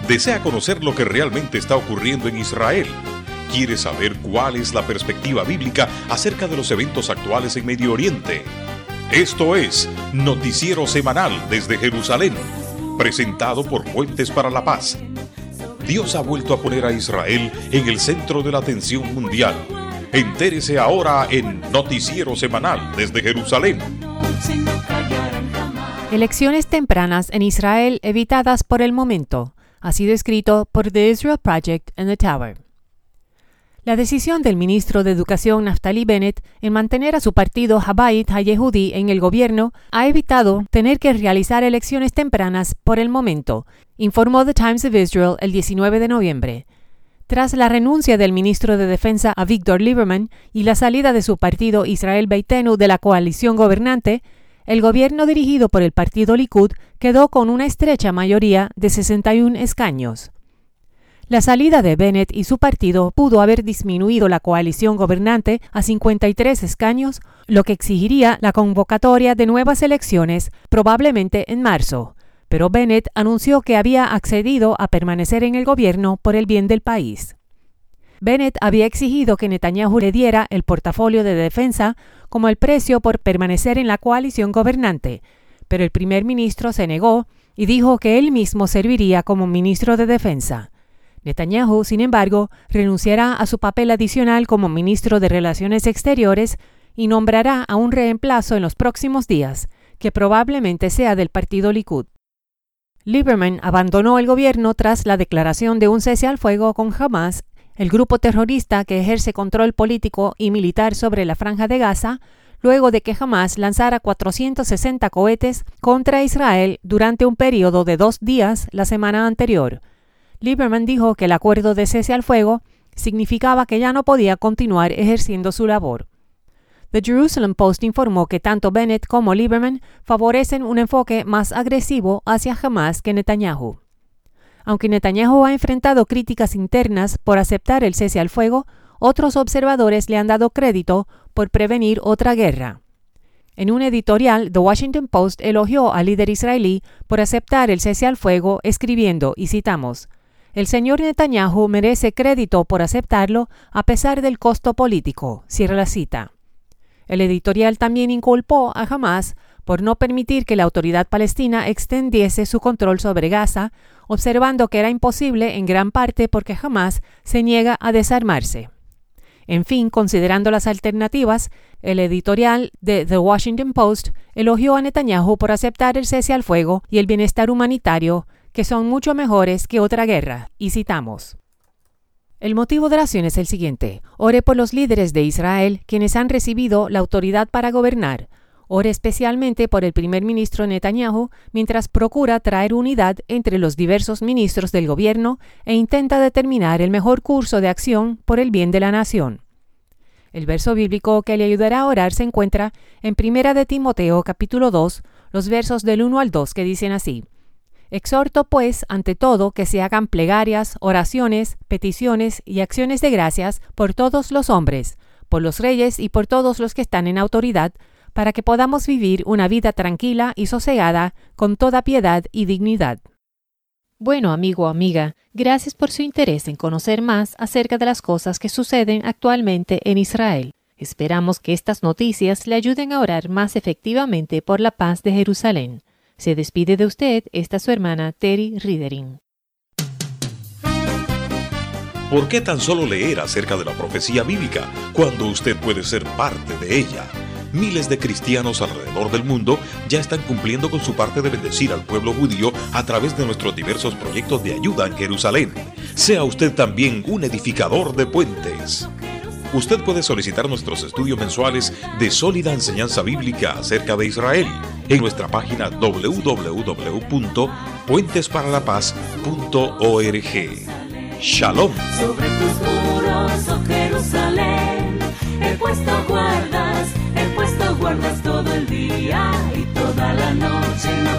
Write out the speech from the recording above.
¿Desea conocer lo que realmente está ocurriendo en Israel? ¿Quiere saber cuál es la perspectiva bíblica acerca de los eventos actuales en Medio Oriente? Esto es Noticiero Semanal desde Jerusalén, presentado por Puentes para la Paz. Dios ha vuelto a poner a Israel en el centro de la atención mundial. Entérese ahora en Noticiero Semanal desde Jerusalén. Elecciones tempranas en Israel evitadas por el momento. Ha sido escrito por The Israel Project and The Tower. La decisión del ministro de Educación Naftali Bennett en mantener a su partido Habayit HaYehudi en el gobierno ha evitado tener que realizar elecciones tempranas por el momento, informó The Times of Israel el 19 de noviembre. Tras la renuncia del ministro de Defensa Avigdor Lieberman y la salida de su partido Israel Beitenu de la coalición gobernante, el gobierno dirigido por el partido Likud quedó con una estrecha mayoría de 61 escaños. La salida de Bennett y su partido pudo haber disminuido la coalición gobernante a 53 escaños, lo que exigiría la convocatoria de nuevas elecciones, probablemente en marzo. Pero Bennett anunció que había accedido a permanecer en el gobierno por el bien del país. Bennett había exigido que Netanyahu le diera el portafolio de defensa como el precio por permanecer en la coalición gobernante, pero el primer ministro se negó y dijo que él mismo serviría como ministro de defensa. Netanyahu, sin embargo, renunciará a su papel adicional como ministro de Relaciones Exteriores y nombrará a un reemplazo en los próximos días, que probablemente sea del partido Likud. Lieberman abandonó el gobierno tras la declaración de un cese al fuego con Hamas, el grupo terrorista que ejerce control político y militar sobre la Franja de Gaza, luego de que Hamas lanzara 460 cohetes contra Israel durante un periodo de 2 días la semana anterior. Lieberman dijo que el acuerdo de cese al fuego significaba que ya no podía continuar ejerciendo su labor. The Jerusalem Post informó que tanto Bennett como Lieberman favorecen un enfoque más agresivo hacia Hamas que Netanyahu. Aunque Netanyahu ha enfrentado críticas internas por aceptar el cese al fuego, otros observadores le han dado crédito por prevenir otra guerra. En un editorial, The Washington Post elogió al líder israelí por aceptar el cese al fuego, escribiendo, y citamos, «El señor Netanyahu merece crédito por aceptarlo a pesar del costo político», cierra la cita. El editorial también inculpó a Hamas por no permitir que la autoridad palestina extendiese su control sobre Gaza, observando que era imposible en gran parte porque Hamas se niega a desarmarse. En fin, considerando las alternativas, el editorial de The Washington Post elogió a Netanyahu por aceptar el cese al fuego y el bienestar humanitario, que son mucho mejores que otra guerra, y citamos. El motivo de oración es el siguiente. Ore por los líderes de Israel, quienes han recibido la autoridad para gobernar. Ore especialmente por el primer ministro Netanyahu, mientras procura traer unidad entre los diversos ministros del gobierno e intenta determinar el mejor curso de acción por el bien de la nación. El verso bíblico que le ayudará a orar se encuentra en 1 de Timoteo capítulo 2, los versos del 1 al 2 que dicen así. Exhorto, pues, ante todo, que se hagan plegarias, oraciones, peticiones y acciones de gracias por todos los hombres, por los reyes y por todos los que están en autoridad, para que podamos vivir una vida tranquila y sosegada, con toda piedad y dignidad. Bueno, amigo o amiga, gracias por su interés en conocer más acerca de las cosas que suceden actualmente en Israel. Esperamos que estas noticias le ayuden a orar más efectivamente por la paz de Jerusalén. Se despide de usted esta su hermana Terry Ridering. ¿Por qué tan solo leer acerca de la profecía bíblica cuando usted puede ser parte de ella? Miles de cristianos alrededor del mundo ya están cumpliendo con su parte de bendecir al pueblo judío a través de nuestros diversos proyectos de ayuda en Jerusalén. Sea usted también un edificador de puentes. Usted puede solicitar nuestros estudios mensuales de sólida enseñanza bíblica acerca de Israel en nuestra página www.puentesparalapaz.org. Shalom. Sobre tus muros, oh Jerusalén, he puesto guardas todo el día y toda la noche. No